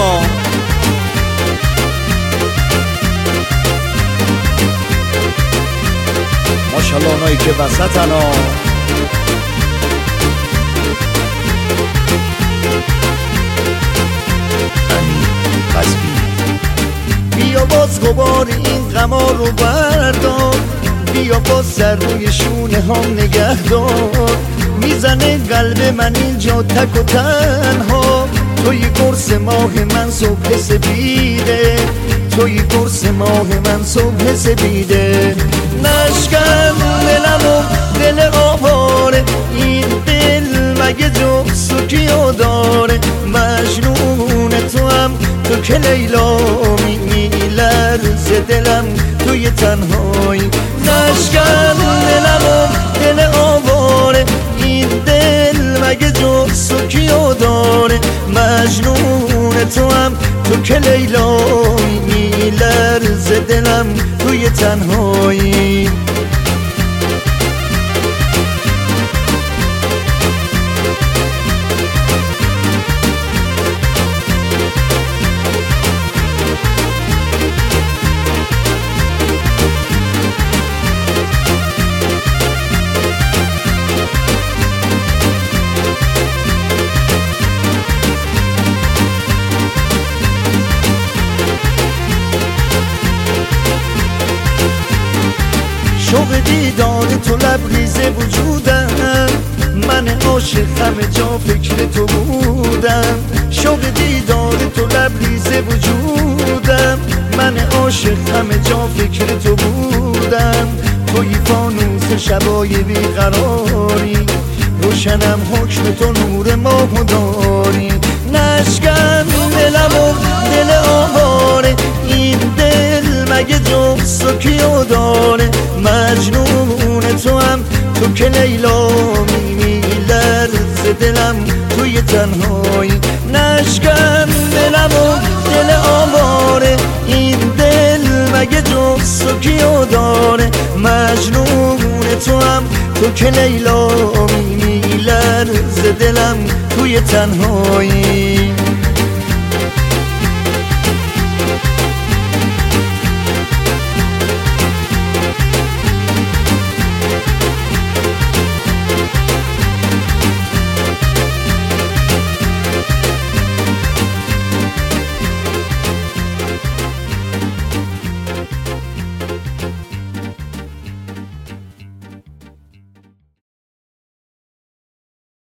ماشالله اونایی که وسطن ها. بیا باز غبار این غما رو بردار، بیا باز سر روی شونه هم نگه دار. میزنه قلب من اینجا تک و تنها، توی قرص ماه من صبح سپیده، توی قرص ماه من صبح سپیده. نشکن دلمو دل آواره، این دل مگه جز و کیو داره؟ مجنون تو هم تو که لیلا میلرزه دلم توی تنهایی. نشکن دلمو دل آواره، این دل مگه جز و کیو داره؟ مجنون تو هم تو که لیلا میلرزه دلم توی تنهایی. شوق دیدار تو لبریز وجودم، من عاشق همه جا فکر تو بودم. شوق دیدار تو لبریز وجودم، من عاشق همه جا فکر تو بودم. توی فانوس شبای بیقراری، روشنم حکم تو نور ماه داری. نشکن دلمو دل آواره، این دل مگه جز و کیو داره؟ مجنون تو هم تو که لیلا میلرزه دلم توی تنهایی. نشکن دلمو دل آواره، این دل مگه جز و کیو داره؟ مجنون تو هم تو که لیلا میلرزه دلم توی تنهایی.